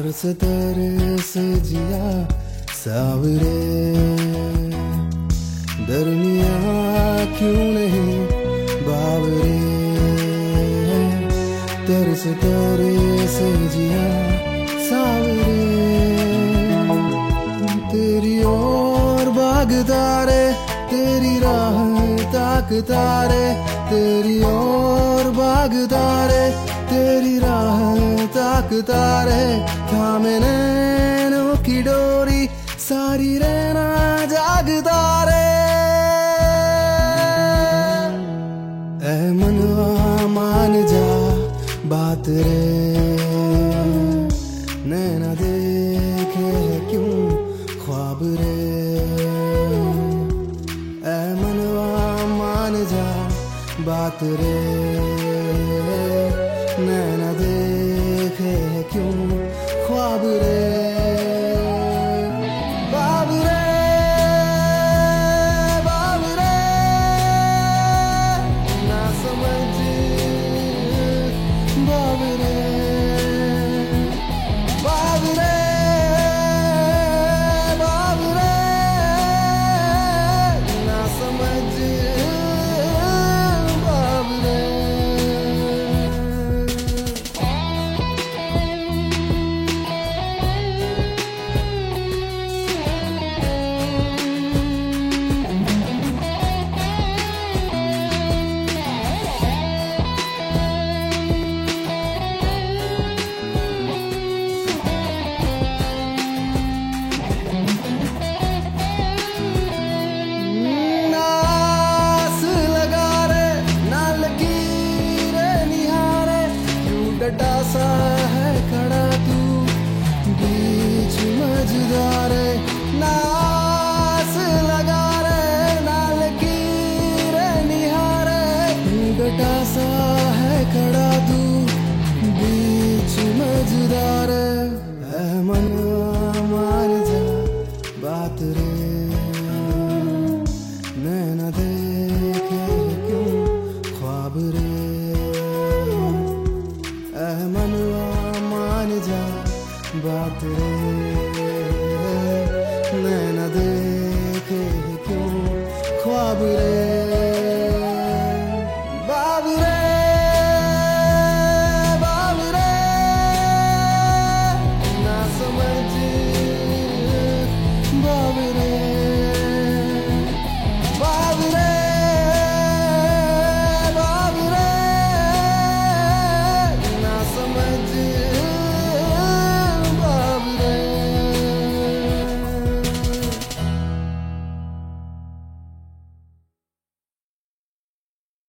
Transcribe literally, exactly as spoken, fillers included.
तरस तरस जिया सावरे, दरमिया क्यों नहीं बावरे। तरस तरस जिया सावरे, तेरी ओर भागता रे, तेरी राह ताकता रे। तेरी ओर भागता रे, तेरी राह ताकता रे। थामे नैनों की डोरी, सारी रहना जागता रे। ऐ मनवा मान जा बात रे, नैना देखे क्यों ख्वाब रे। ऐ मनवा मान जा बात रे, नैना देखे क्यों ख्वाब रे। डटा सा है खड़ा तू बीच मझधारे, नास लगा रे ना लकीर निहारे। डटा सा है खड़ा तू बीच मझधारे, ऐ मनवा मान जा बात रे, नैना देखे क्यों ख्वाब रे। ऐ मनवा मान जा बात रे, नैना देखे क्यों ख्वाब रे।